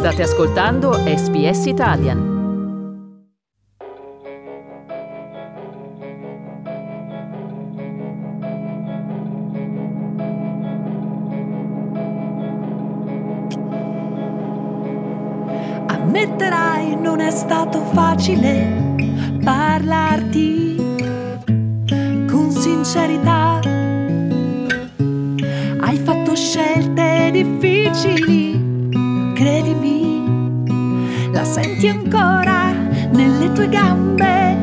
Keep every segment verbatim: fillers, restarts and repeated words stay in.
State ascoltando S B S Italian. Ammetterai, non è stato facile parlarti con sincerità. Hai fatto scelte difficili, credimi, la senti ancora nelle tue gambe.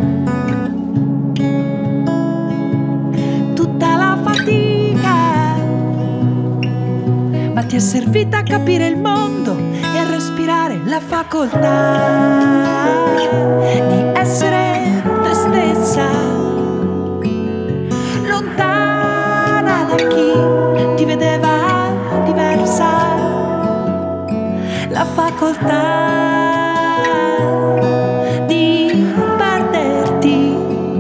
Tutta la fatica, ma ti è servita a capire il mondo e a respirare la facoltà di essere te stessa, lontana da chi ti vedeva diversa. La facoltà di perderti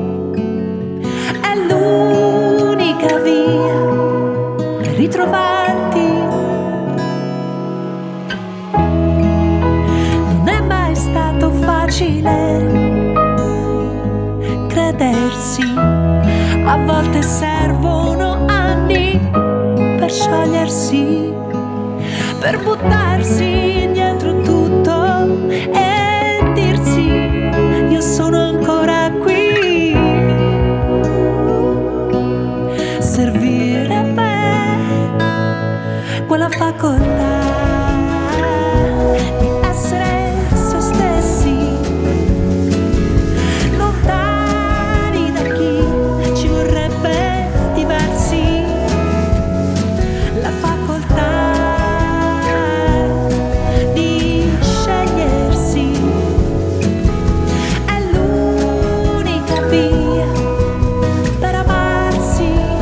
è l'unica via per ritrovarti. Non è mai stato facile credersi, a volte servono anni per sciogliersi, per buttarsi dietro tutto e dirsi io sono ancora qui. Servire a me quella facoltà di essere se stessi, lontani da chi ci vorrebbe diversi. La facoltà di scegliersi è l'unica via per amarsi.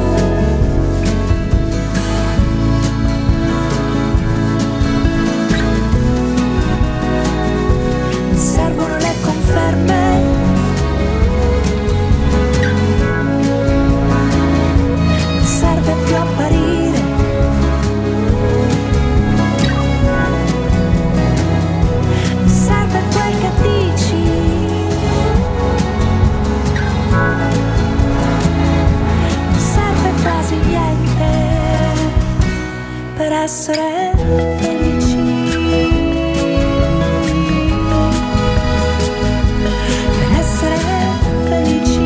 Non servono le conferme, non serve più apparire, non serve quel che dici, non serve quasi niente per essere felici. Per essere felici.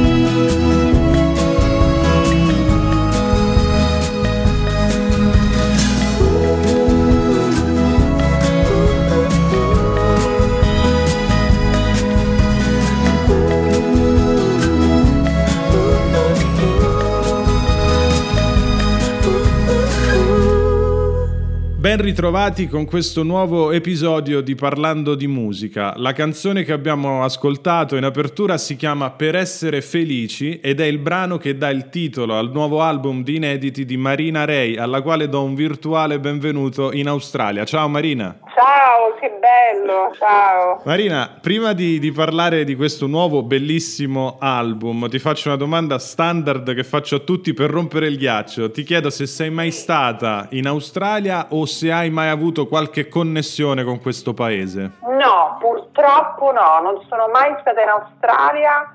Ben ritrovati con questo nuovo episodio di Parlando di Musica. La canzone che abbiamo ascoltato in apertura si chiama Per essere felici ed è il brano che dà il titolo al nuovo album di inediti di Marina Ray, alla quale do un virtuale benvenuto in Australia. Ciao Marina! Ciao, che bello, ciao! Marina, prima di, di parlare di questo nuovo bellissimo album, ti faccio una domanda standard che faccio a tutti per rompere il ghiaccio. Ti chiedo se sei mai stata in Australia o se hai mai avuto qualche connessione con questo paese. No, purtroppo no, non sono mai stata in Australia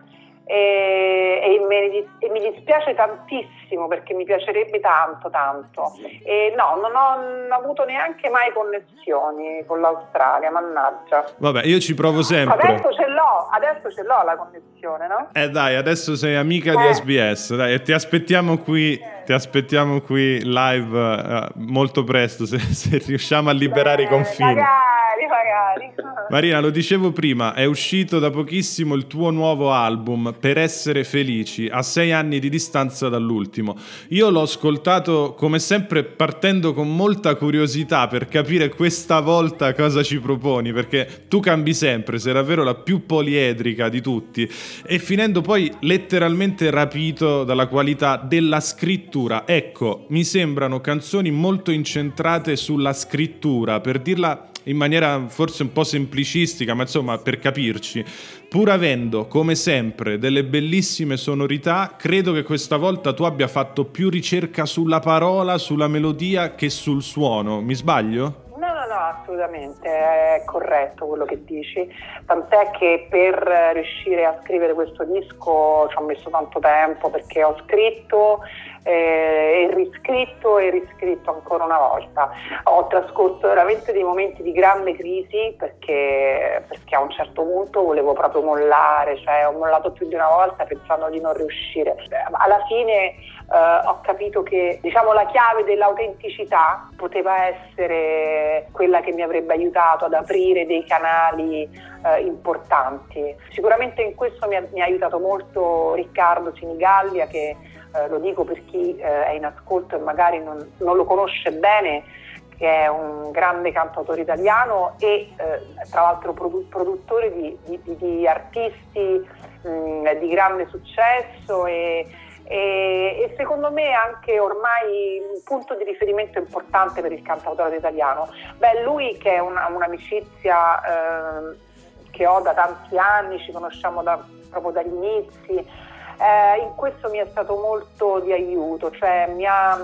e, e, me, e mi dispiace tantissimo perché mi piacerebbe tanto, tanto. E no, non ho, non ho avuto neanche mai connessioni con l'Australia, mannaggia. Vabbè, io ci provo sempre. Adesso ce l'ho, adesso ce l'ho la connessione, no? Eh dai, adesso sei amica eh. di S B S, dai, e ti aspettiamo qui, ti aspettiamo qui live uh, molto presto, se, se riusciamo a liberare Beh, i confini. Magari, magari. Marina, lo dicevo prima, è uscito da pochissimo il tuo nuovo album, Per essere felici, a sei anni di distanza dall'ultimo. Io l'ho ascoltato come sempre partendo con molta curiosità per capire questa volta cosa ci proponi, perché tu cambi sempre, sei davvero la più poliedrica di tutti, e finendo poi letteralmente rapito dalla qualità della scrittura. Ecco, mi sembrano canzoni molto incentrate sulla scrittura, per dirla in maniera forse un po' semplicistica, ma insomma per capirci. Pur avendo, come sempre, delle bellissime sonorità, credo che questa volta tu abbia fatto più ricerca sulla parola, sulla melodia che sul suono. Mi sbaglio? No, no, no, assolutamente, è corretto quello che dici, tant'è che per riuscire a scrivere questo disco ci ho messo tanto tempo, perché ho scritto eh, e riscritto e riscritto ancora una volta. Ho trascorso veramente dei momenti di grande crisi, perché, perché a un certo punto volevo proprio mollare, cioè ho mollato più di una volta pensando di non riuscire. Alla fine eh, ho capito che, diciamo, la chiave dell'autenticità poteva essere quella che mi avrebbe aiutato ad aprire dei canali eh, importanti. Sicuramente in questo mi ha, mi ha aiutato molto Riccardo Sinigallia, che eh, lo dico per chi eh, è in ascolto e magari non, non lo conosce bene, che è un grande cantautore italiano e eh, tra l'altro produ- produttore di, di, di, di artisti mh, di grande successo e, e, e secondo me anche ormai un punto di riferimento importante per il cantautore italiano. Beh, lui, che è una, un'amicizia eh, che ho da tanti anni, ci conosciamo da, proprio dagli inizi, eh, in questo mi è stato molto di aiuto, cioè mi ha,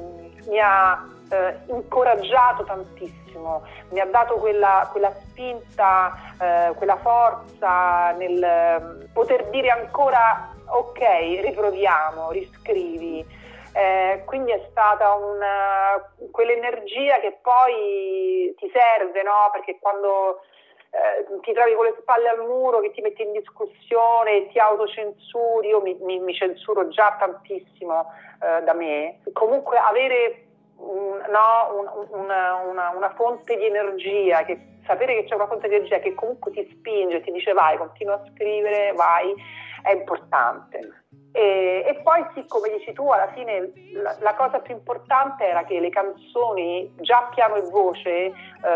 mi ha eh, incoraggiato tantissimo, mi ha dato quella, quella spinta, eh, quella forza nel eh, poter dire ancora ok, riproviamo, riscrivi. Eh, quindi è stata una, quell'energia che poi ti serve, no? Perché quando eh, ti trovi con le spalle al muro, che ti metti in discussione, ti autocensuri, io mi, mi, mi censuro già tantissimo eh, da me, comunque avere un, no, un, una, una, una fonte di energia, che, sapere che c'è una fonte di energia che comunque ti spinge, ti dice vai, continua a scrivere, vai, è importante. E, e poi sì, come dici tu, alla fine la, la cosa più importante era che le canzoni, già piano e voce, eh,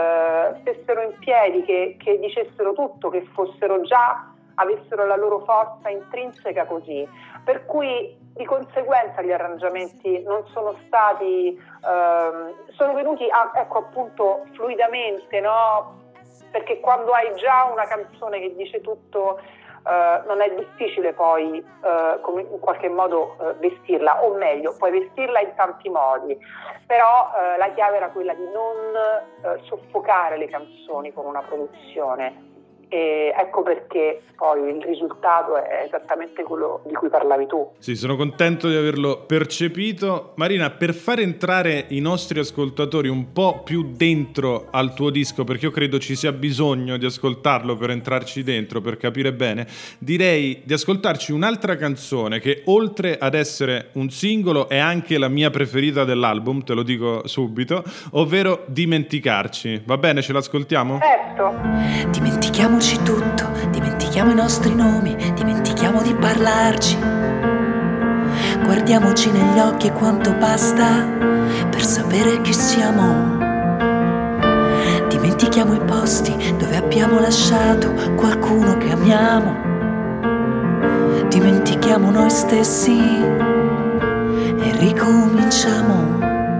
stessero in piedi, che, che dicessero tutto, che fossero già, avessero la loro forza intrinseca così. Per cui di conseguenza gli arrangiamenti non sono stati, eh, sono venuti a, ecco appunto fluidamente, no? Perché quando hai già una canzone che dice tutto, Uh, non è difficile poi uh, come in qualche modo uh, vestirla, o meglio, puoi vestirla in tanti modi, però uh, la chiave era quella di non uh, soffocare le canzoni con una produzione. E ecco perché poi il risultato è esattamente quello di cui parlavi tu. Sì, sono contento di averlo percepito. Marina, per far entrare i nostri ascoltatori un po' più dentro al tuo disco, perché io credo ci sia bisogno di ascoltarlo per entrarci dentro, per capire bene, direi di ascoltarci un'altra canzone che, oltre ad essere un singolo, è anche la mia preferita dell'album, te lo dico subito, ovvero Dimenticarci. Va bene, ce l'ascoltiamo? Certo. Dimentichiamoci tutto, dimentichiamo i nostri nomi, dimentichiamo di parlarci. Guardiamoci negli occhi e quanto basta per sapere chi siamo. Dimentichiamo i posti dove abbiamo lasciato qualcuno che amiamo. Dimentichiamo noi stessi e ricominciamo.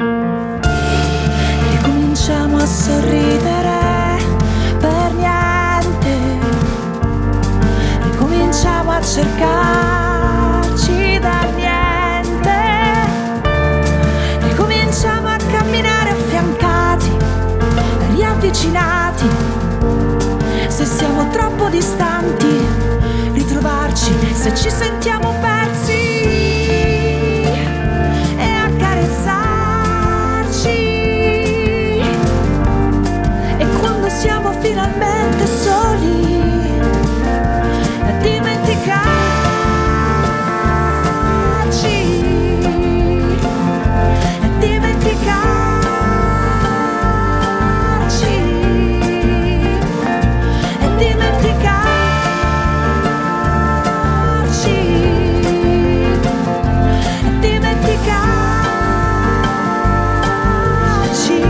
Ricominciamo a sorridere per niente. Ricominciamo a cercarci da niente. Ricominciamo a camminare affiancati, riavvicinati. Se siamo troppo distanti, ritrovarci se ci sentiamo persi e accarezzarci. E quando siamo finalmente soli, dimenticarci, dimenticarci, dimenticarci, dimenticarci.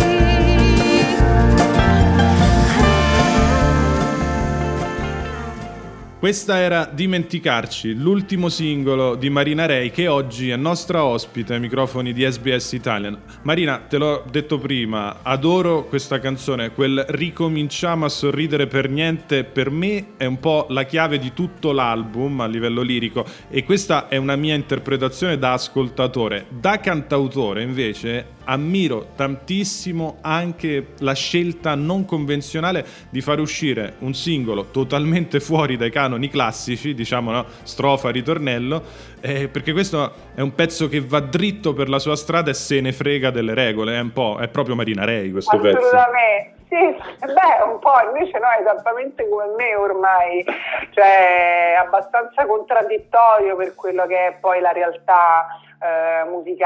Questa era Dimenticarci, l'ultimo singolo di Marina Rei, che oggi è nostra ospite ai microfoni di S B S Italian. Marina, te l'ho detto prima, adoro questa canzone, quel ricominciamo a sorridere per niente, per me è un po' la chiave di tutto l'album a livello lirico, e questa è una mia interpretazione da ascoltatore. Da cantautore invece ammiro tantissimo anche la scelta non convenzionale di fare uscire un singolo totalmente fuori dai canoni classici, diciamo, no? Strofa, ritornello, eh, perché questo è un pezzo che va dritto per la sua strada e se ne frega delle regole, è un po', è proprio Marinarei questo pezzo. Assolutamente. Sì, beh, un po', invece no, esattamente come me ormai, cioè è abbastanza contraddittorio per quello che è poi la realtà eh,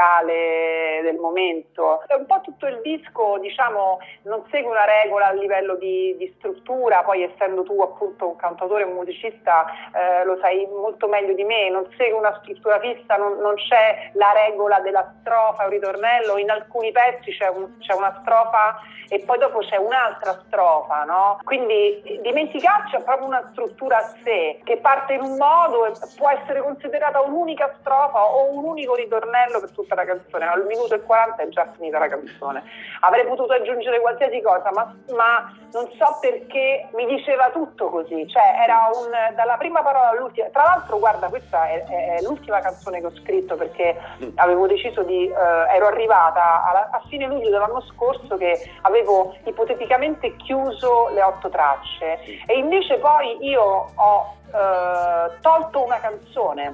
musicale del momento. È un po' tutto il disco, diciamo, non segue una regola a livello di, di struttura, poi essendo tu appunto un cantautore, un musicista, eh, lo sai molto meglio di me, non segue una struttura fissa, non, non c'è la regola della strofa o ritornello, in alcuni pezzi c'è, un, c'è una strofa e poi dopo c'è un'altra strofa, no? Quindi dimenticarci è proprio una struttura a sé, che parte in un modo e può essere considerata un'unica strofa o un unico ritornello per tutta la canzone. Al minuto e quaranta è già finita la canzone. Avrei potuto aggiungere qualsiasi cosa, ma, ma non so perché mi diceva tutto così, cioè era un dalla prima parola all'ultima. Tra l'altro, guarda, questa è, è, è l'ultima canzone che ho scritto perché avevo deciso di eh, ero arrivata alla, a fine luglio dell'anno scorso che avevo ipoteticamente chiuso le otto tracce e invece poi io ho eh, tolto una canzone,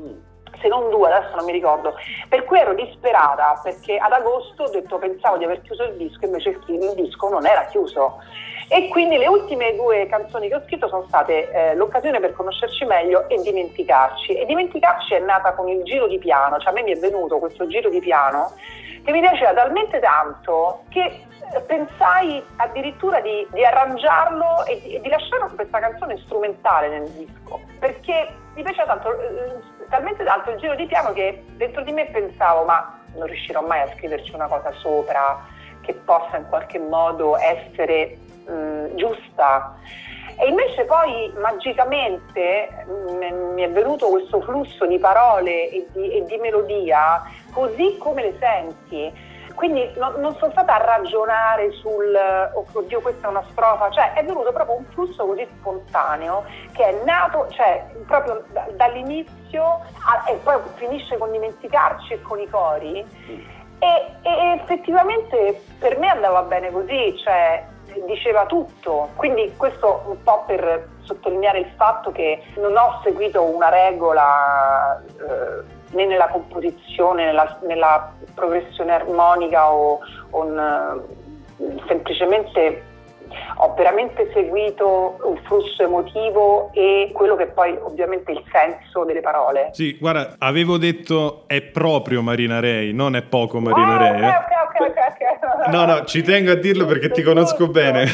se non due, adesso non mi ricordo, per cui ero disperata perché ad agosto ho detto pensavo di aver chiuso il disco, invece il, il disco non era chiuso e quindi le ultime due canzoni che ho scritto sono state eh, L'occasione per conoscerci meglio e Dimenticarci. E Dimenticarci è nata con il giro di piano, cioè a me mi è venuto questo giro di piano che mi piaceva talmente tanto che pensai addirittura di, di arrangiarlo e di, e di lasciare questa canzone strumentale nel disco, perché mi piaceva tanto, eh, talmente tanto il giro di piano che dentro di me pensavo ma non riuscirò mai a scriverci una cosa sopra che possa in qualche modo essere mh, giusta. E invece poi magicamente mh, mi è venuto questo flusso di parole e di, e di melodia così come le senti. Quindi no, non sono stata a ragionare sul oh, oddio questa è una strofa, cioè è venuto proprio un flusso così spontaneo che è nato, cioè proprio da, dall'inizio a, e poi finisce con Dimenticarci e con i cori e, e effettivamente per me andava bene così, cioè diceva tutto, quindi questo un po' per sottolineare il fatto che non ho seguito una regola eh, né nella composizione, nella, nella progressione armonica o, o un, semplicemente ho veramente seguito un flusso emotivo e quello che poi ovviamente è il senso delle parole. Sì, guarda, avevo detto è proprio Marinarei, non è poco Marinarei. Oh, ok, ok, ok, ok. No, no, ci tengo a dirlo perché ti conosco giusto. bene.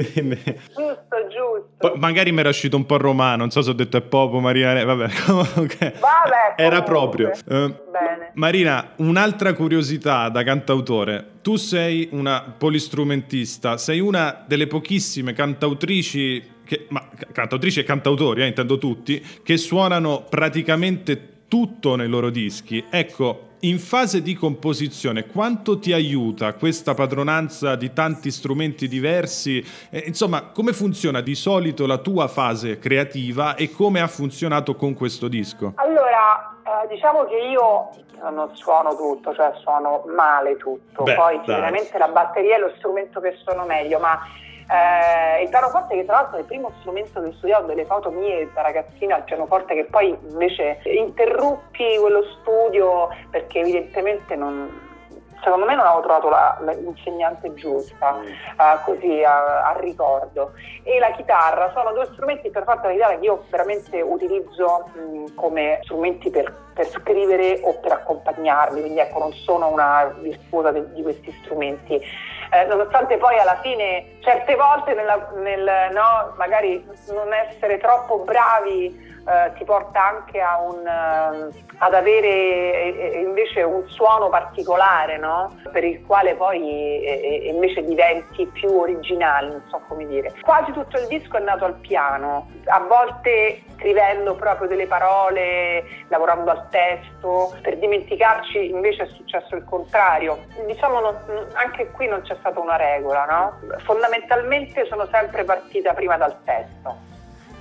Giusto, giusto. Poi magari mi era uscito un po' romano, non so se ho detto è proprio Marinarei, vabbè, comunque. Vabbè, era comunque. proprio. Uh, Bene. Marina, un'altra curiosità da cantautore. Tu sei una polistrumentista, sei una delle pochissime cantautrici, che, ma cantautrici e cantautori, eh, intendo tutti, che suonano praticamente tutto nei loro dischi. Ecco, in fase di composizione, quanto ti aiuta questa padronanza di tanti strumenti diversi? Eh, insomma, come funziona di solito la tua fase creativa e come ha funzionato con questo disco? Allora, eh, diciamo che io non suono tutto, cioè suono male tutto. Beh, poi dai. sicuramente la batteria è lo strumento che suono meglio, ma eh, il pianoforte, che tra l'altro è il primo strumento che studiavo, delle foto mie da ragazzina al pianoforte, che poi invece interruppi quello studio perché evidentemente non, secondo me non avevo trovato la, la, l'insegnante giusta, uh, così a, a ricordo. E la chitarra sono due strumenti, per parte la chitarra, che io veramente utilizzo mh, come strumenti per, per scrivere o per accompagnarli, quindi ecco, non sono una virtuosa di, di questi strumenti. Eh, nonostante poi alla fine certe volte nella, nel, no, magari non essere troppo bravi eh, ti porta anche a un, uh, ad avere eh, invece un suono particolare, no? Per il quale poi eh, invece diventi più originale, non so come dire. Quasi tutto il disco è nato al piano, a volte scrivendo proprio delle parole, lavorando al testo. Per Dimenticarci invece è successo il contrario. Diciamo non, anche qui non c'è stata una regola, no? Fondamentalmente sono sempre partita prima dal testo.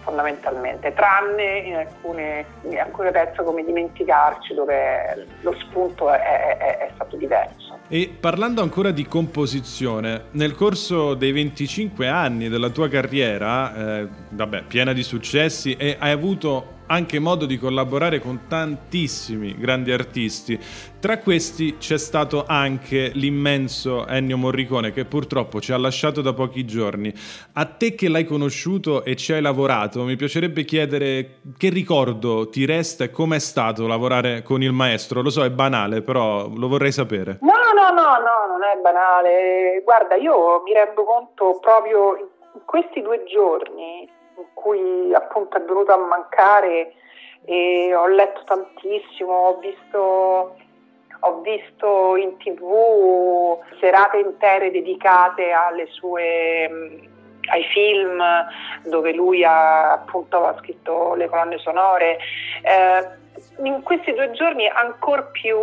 fondamentalmente, tranne in alcune, in alcune pezze come Dimenticarci, dove lo spunto è, è, è stato diverso. E parlando ancora di composizione, nel corso dei venticinque anni della tua carriera, eh, vabbè, piena di successi, e hai avuto anche modo di collaborare con tantissimi grandi artisti. Tra questi c'è stato anche l'immenso Ennio Morricone, che purtroppo ci ha lasciato da pochi giorni. A te che l'hai conosciuto e ci hai lavorato, mi piacerebbe chiedere che ricordo ti resta e com'è stato lavorare con il maestro. Lo so, è banale, però lo vorrei sapere. No, no, no, no, non è banale. Guarda, io mi rendo conto proprio in questi due giorni in cui appunto è venuto a mancare, e ho letto tantissimo, ho visto, ho visto in tv serate intere dedicate alle sue, ai film dove lui ha appunto ha scritto le colonne sonore. Eh, in questi due giorni ancor più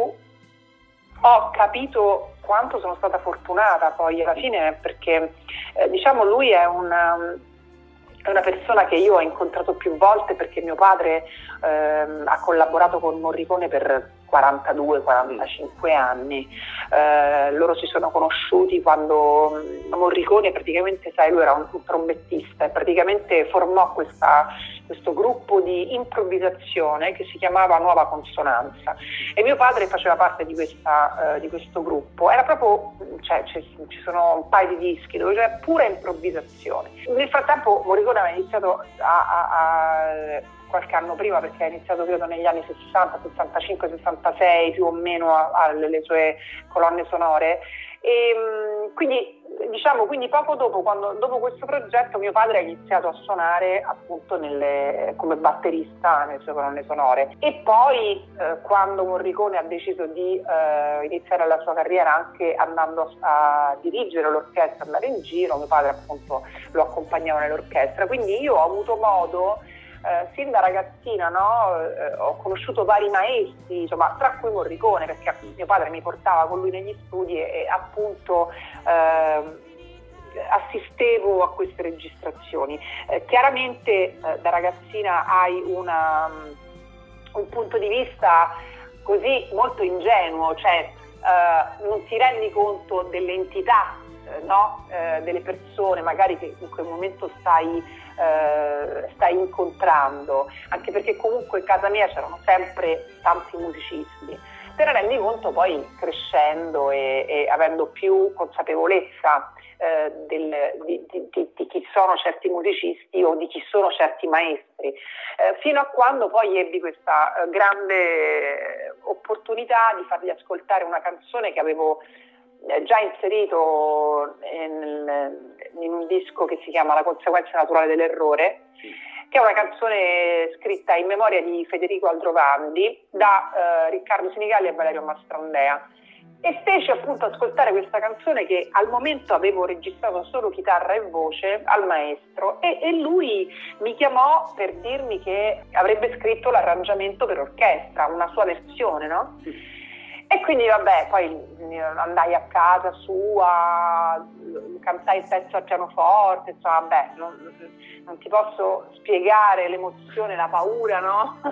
ho capito quanto sono stata fortunata poi alla fine, perché eh, diciamo lui è un È una persona che io ho incontrato più volte, perché mio padre ehm, ha collaborato con Morricone per quarantadue quarantacinque anni. Eh, loro si sono conosciuti quando Morricone praticamente, sai, lui era un, un trombettista e praticamente formò questa, questo gruppo di improvvisazione che si chiamava Nuova Consonanza, e mio padre faceva parte di, questa, eh, di questo gruppo. Era proprio, cioè, ci, ci sono un paio di dischi dove c'è pura improvvisazione. Nel frattempo Morricone aveva iniziato a, a, a qualche anno prima, perché ha iniziato credo negli anni sessanta, sessantacinque, sessantasei più o meno alle sue colonne sonore, e quindi diciamo quindi poco dopo, quando, dopo questo progetto mio padre ha iniziato a suonare appunto nelle, come batterista nelle sue colonne sonore, e poi eh, quando Morricone ha deciso di eh, iniziare la sua carriera anche andando a, a dirigere l'orchestra, andare in giro, mio padre appunto lo accompagnava nell'orchestra, quindi io ho avuto modo Eh, sin da ragazzina, no? eh, ho conosciuto vari maestri, insomma, tra cui Morricone, perché mio padre mi portava con lui negli studi e, e appunto eh, assistevo a queste registrazioni. Eh, chiaramente eh, da ragazzina hai una, un punto di vista così molto ingenuo, cioè eh, non ti rendi conto delle entità, eh, no? eh, delle persone magari che in quel momento stai Uh, stai incontrando, anche perché comunque in casa mia c'erano sempre tanti musicisti. Te ne rendi conto poi crescendo e, e avendo più consapevolezza uh, del, di, di, di, di chi sono certi musicisti o di chi sono certi maestri, uh, fino a quando poi ebbi questa uh, grande opportunità di fargli ascoltare una canzone che avevo già inserito in, in un disco che si chiama La conseguenza naturale dell'errore, che è una canzone scritta in memoria di Federico Aldrovandi da eh, Riccardo Sinigalli e Valerio Mastrandea, e feci appunto ascoltare questa canzone che al momento avevo registrato solo chitarra e voce al maestro, e, e lui mi chiamò per dirmi che avrebbe scritto l'arrangiamento per orchestra, una sua versione, no? E quindi vabbè, poi andai a casa sua, cantai il pezzo al pianoforte, insomma vabbè, non, non ti posso spiegare l'emozione, la paura, no?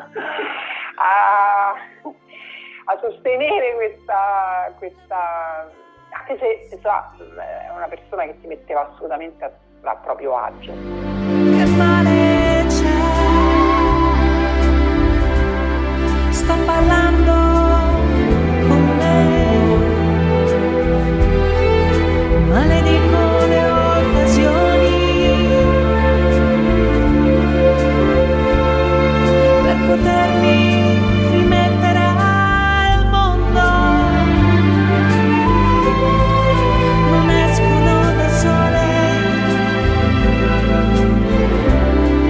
a, a sostenere questa, questa, anche se insomma, è una persona che ti metteva assolutamente a, a proprio agio. Che male c'è? Sto parlando maledico le occasioni per potermi rimettere al mondo, non escono da sole,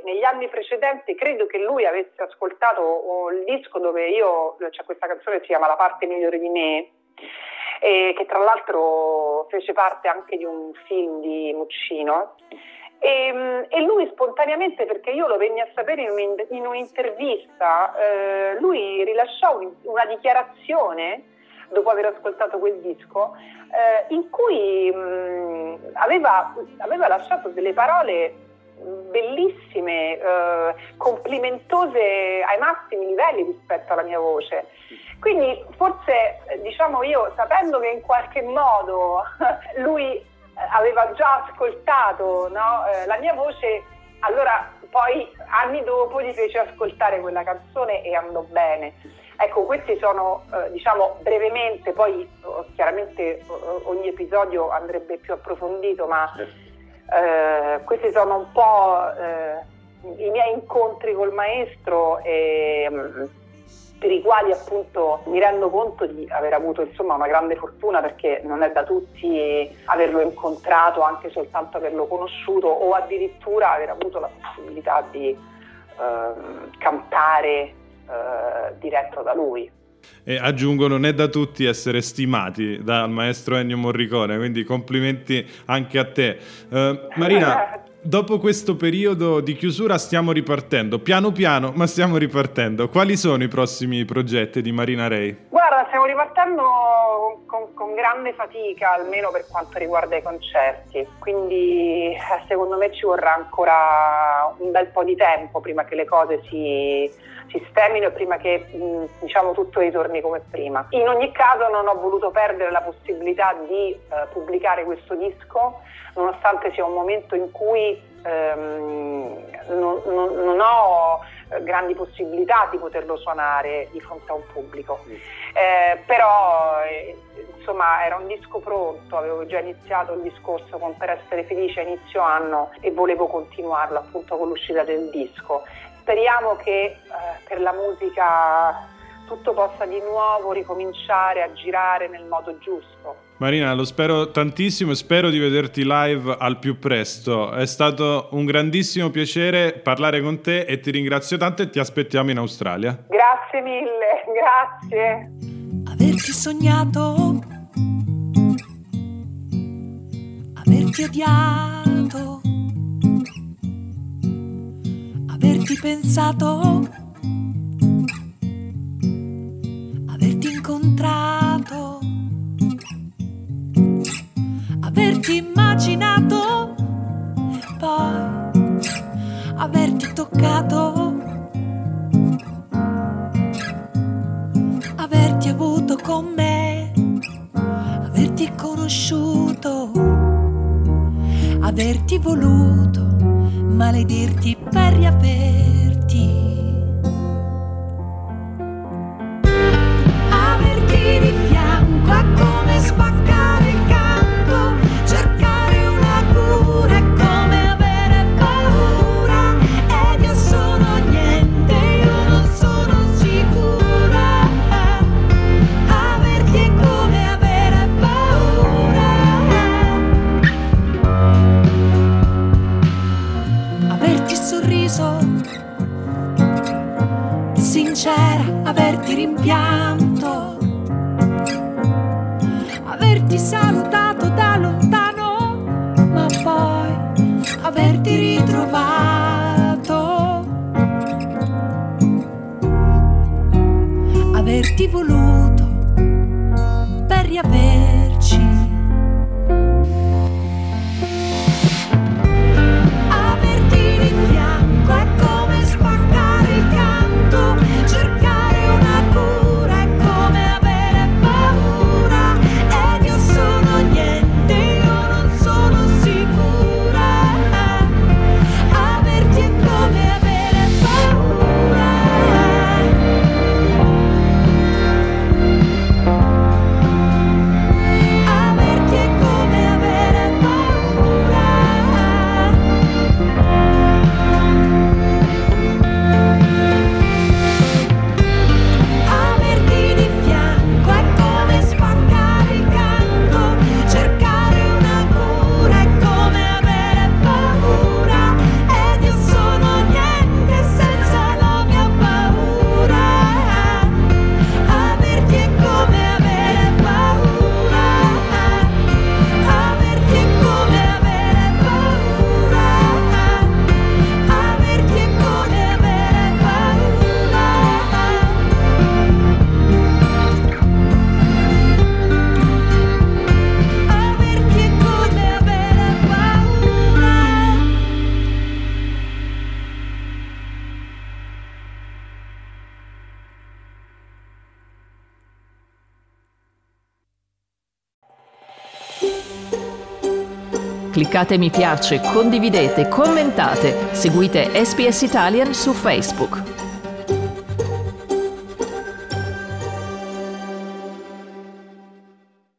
negli anni precedenti credo che lui avesse ascoltato il disco dove io, c'è questa canzone che si chiama La parte migliore di me, e che tra l'altro fece parte anche di un film di Muccino, e, e lui spontaneamente, perché io lo venni a sapere in, un, in un'intervista, eh, lui rilasciò un, una dichiarazione dopo aver ascoltato quel disco, eh, in cui mh, aveva, aveva lasciato delle parole bellissime, eh, complimentose ai massimi livelli rispetto alla mia voce. Quindi forse, diciamo, io, sapendo che in qualche modo lui aveva già ascoltato, no, eh, la mia voce, allora poi anni dopo gli fece ascoltare quella canzone e andò bene. Ecco, questi sono, eh, diciamo, brevemente, poi chiaramente ogni episodio andrebbe più approfondito, ma eh, questi sono un po' eh, i miei incontri col maestro, e per i quali appunto mi rendo conto di aver avuto, insomma, una grande fortuna, perché non è da tutti averlo incontrato, anche soltanto averlo conosciuto, o addirittura aver avuto la possibilità di eh, cantare Uh, diretto da lui. E aggiungo, non è da tutti essere stimati dal maestro Ennio Morricone, quindi complimenti anche a te. uh, Marina, dopo questo periodo di chiusura stiamo ripartendo, piano piano, ma stiamo ripartendo. Quali sono i prossimi progetti di Marina Rei? Guarda, stiamo ripartendo con, con grande fatica, almeno per quanto riguarda i concerti, quindi eh, secondo me ci vorrà ancora un bel po' di tempo prima che le cose si sistemino e prima che mh, diciamo tutto ritorni come prima. In ogni caso non ho voluto perdere la possibilità di eh, pubblicare questo disco, nonostante sia un momento in cui ehm, non, non, non ho grandi possibilità di poterlo suonare di fronte a un pubblico. Eh, però eh, insomma era un disco pronto, avevo già iniziato il discorso con Per essere felice a inizio anno e volevo continuarlo appunto con l'uscita del disco. Speriamo che eh, per la musica tutto possa di nuovo ricominciare a girare nel modo giusto. Marina, lo spero tantissimo e spero di vederti live al più presto. È stato un grandissimo piacere parlare con te e ti ringrazio tanto e ti aspettiamo in Australia. Grazie mille, grazie. Averti sognato, averti odiato, averti pensato, averti incontrato, averti immaginato, poi averti toccato, averti avuto con me, averti conosciuto, averti voluto, maledirti per riaverti. Averti di fianco è come spaccare il canto, cercare una cura è come avere paura, ed io sono niente, io non sono sicura. Averti è come avere paura, averti sognato, cliccate mi piace, condividete, commentate, seguite S B S Italian su Facebook.